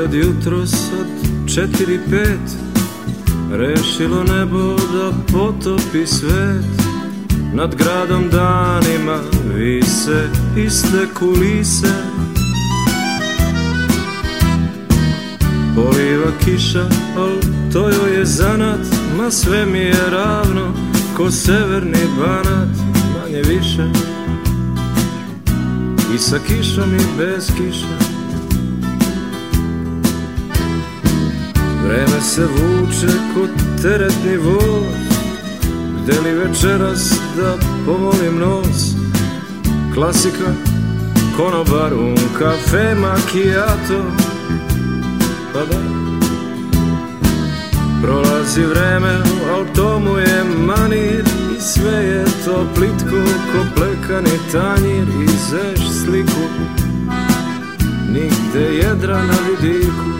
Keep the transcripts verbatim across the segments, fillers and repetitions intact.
od jutros od četiri pet rešilo nebo da potopi svet. Nad gradom danima vise iste kulise. Poliva kiša, al to joj je zanat. Ma sve mi je ravno ko severni Banat, manje više. I sa kišom i bez kiša. Vreme se vuče ko teretni voz. Gde li večeras da pomolim nos? Klasika, konobar, un kafe, macchiato. Pa da, prolazi vreme, al to mu je manir. I sve je to plitko ko plekani tanjir. I zeš sliku, nigde jedra na vidiku.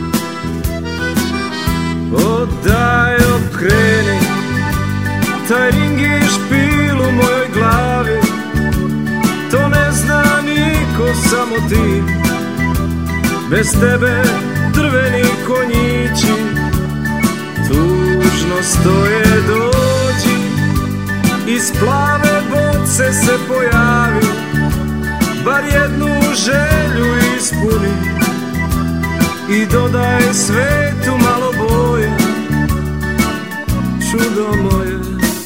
O daj okreni taj ring i špil u mojoj glavi. To ne zna niko, samo ti. Bez tebe drveni konjići tužno stoje. Dođi, iz plave boce se pojavi. Bar jednu želju ispuni i dodaj svetu malo boje. Čudo moje.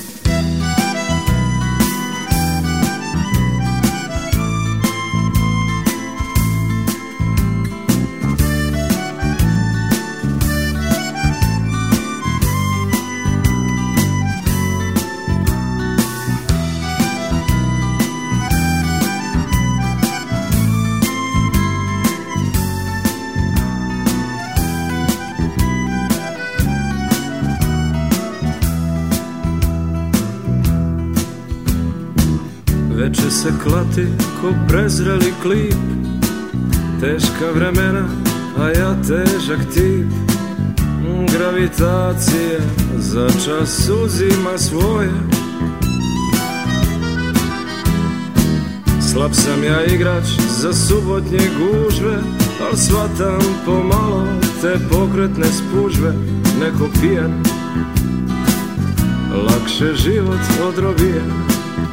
Veče se klati ko prezreli klip. Teška vremena, a ja težak tip. Gravitacija za čas uzima svoje. Slab sam ja igrač za subotnje gužve, al shvatam pomalo te pokretne spužve. Neko pijan, lakše život od robijan.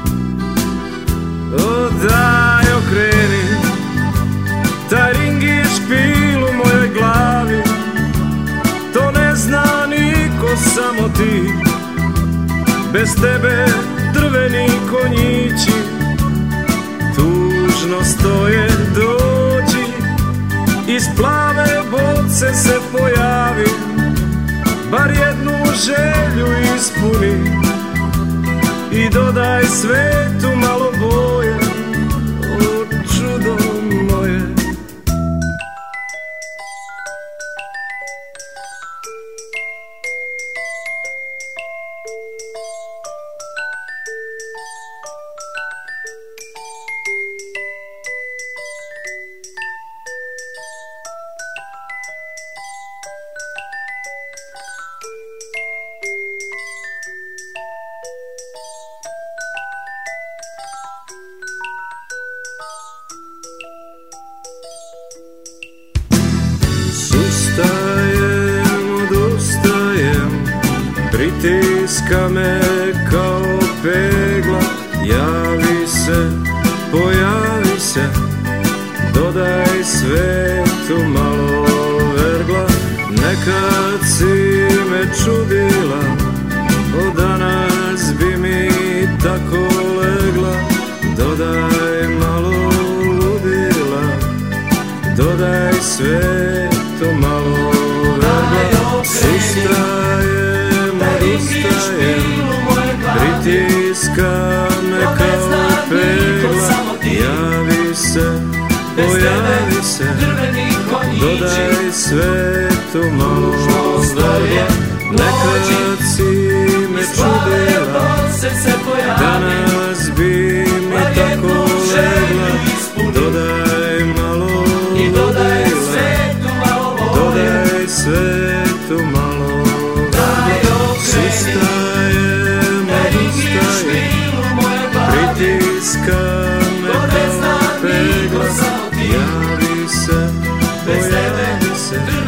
O daj okreni taj ring i špil u mojoj glavi. To ne zna niko, samo ti. Bez tebe drveni konjići tužno stoje. Dođi, iz plave boce se pojavi. Bar jednu želju ispuni i dodaj svetu malo boje. O čudo moje. Sustajem, odustajem, pritiska me kao pegla. Javi se, pojavi se, dodaj svetu malo vergla. Nekad si me čudila, od danas bi mi tako legla. Dodaj malo ludila, dodaj svetu malo vergla. Sustajem, odustajem, pritiska me kao pegla. Javi se, pojavi se, dodaj svetu malo vergla. Nekad si me čudila, danas bi mi tako legla. Dodaj malo ludila, dodaj svetu malo vergla. Sustajem, odustajem, pritiska me kao pegla. Javi se, pojavi se,